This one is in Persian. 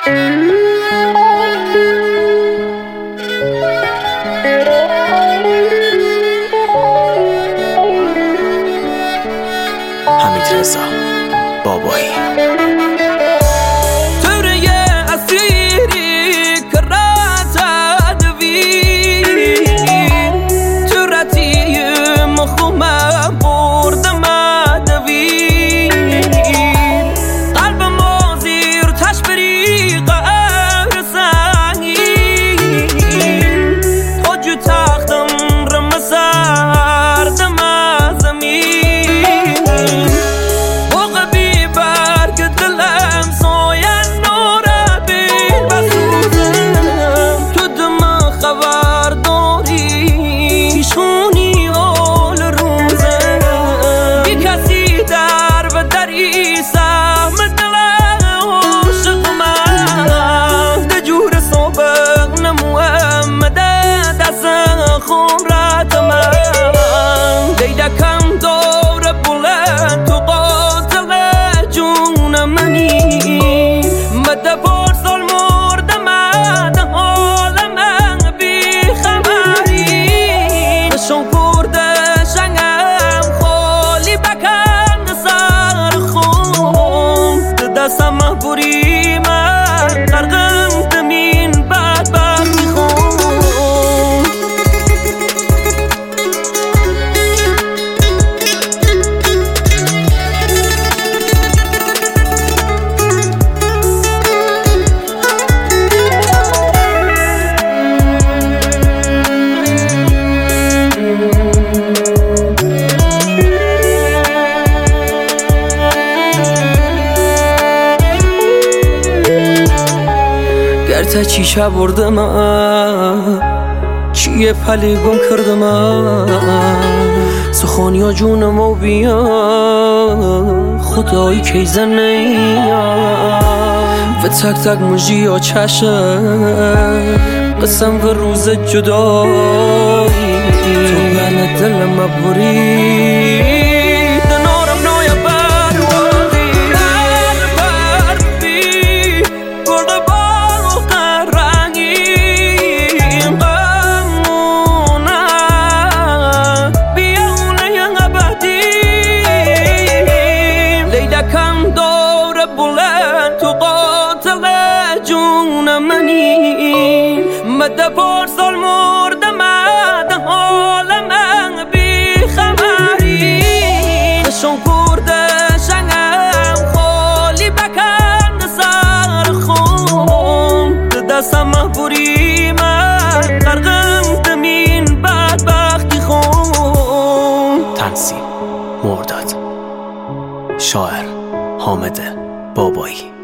حمیدرضا بابایی. تا چیچه بردم چیه پلی گم کردم سخونیا جونم و بیا خدایی که زنیم و تک تک مجی و چشم قسم و روز جدایی تو بین دلم بری مده پرسال مردم ده حال من بی خبری خشم کرده شنگم خالی بکن سر خون دستم بری من غرقم دمین بدبختی خون. تنظیم مرداد، شاعر حامد بابایی.